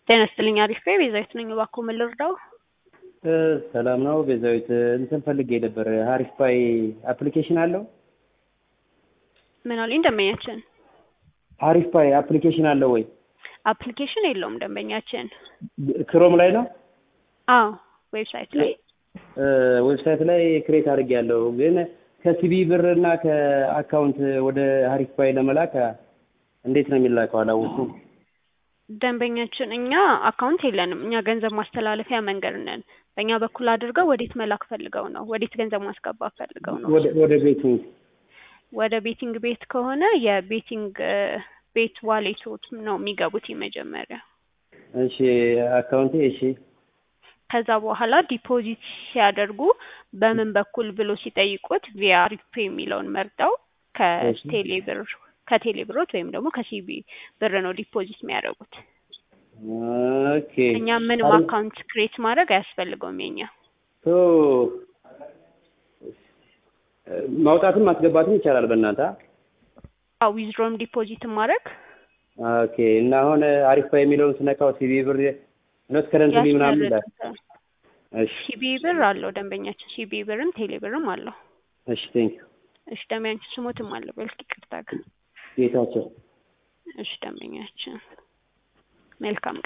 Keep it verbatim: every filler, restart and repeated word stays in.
ጤና ይስጥልኝ አሪፍ ነኝ ቤዛዊት ነኝ እባክዎ ምን ልርዳዎ? ሰላም ነው ቤዛዊት እንትን ፈልጌ ነበር ሀሪፍ ፓይ አፕሊኬሽን አለው? ምን አሉኝ ደንበኛችን? ሀሪፍ ፓይ አፕሊኬሽን አለው ወይ? አፕሊኬሽን የለውም ደንበኛችን። ክሮም ላይ ነው? አዎ ዌብሳይት ላይ ዌብሳይት ላይ ክሬት አድርጌያለሁ ግን ከሲቢ ብር እና ከአካውንት ወደ ሀሪፍ ፓይ ለመላክ እንዴት ነው የሚላከው አላወኩም። ደንበኛችን እኛ አካውንት የለንም እኛ ገንዘብ ማስተላለፊያ መንገድ ነን። በእኛ በኩል አድርገው ወዴት መላክ ፈልገው ነው? ወዴት ገንዘብ ማስገባት ፈልገው ነው? ወደ ወደ ቤቲንግ ወደ ቤቲንግ ቤት ከሆነ የቤቲንግ ቤት ዋሌቶት ነው የሚገቡት የመጀመሪያ። እሺ አካውንቴ እሺ ከዛ በኋላ ዲፖዚት ሲያደርጉ በምን በኩል ብሎ ሲጠይቁት ቪያ ሀሪፍ ፔይ የሚለውን መርጠው ከቴሌ ብር ከቴሌ ብሮት ወይም ደግሞ ከሲቢ ብር ነው ዲፖዚት የሚያደርጉት። ኦኬ እኛ ምንም አካውንት ክሬት ማድረግ አያስፈልገውም የኛ። ሶ ማውጣትም ማስገባትም ይቻላል በእናንተ? አዎ ዊዝድሮም ዲፖዚትም ማድረግ። ኦኬ እና አሁን ሀሪፍ ፓይ የሚለውን ስነካው ሲቢ ብር ኖት ከረንትሊ ምናምን ይላል። እሺ ሲቢ ብር አለው ደንበኛችን ሲቢ ብርም ቴሌ ብርም አለው። እሺ ቴንክ ዩ። እሺ ደንበኛችን ስሞትም አለው በልክ ይቅርታ ግን ጌታቸው። እሺ ደንበኛችን መልካም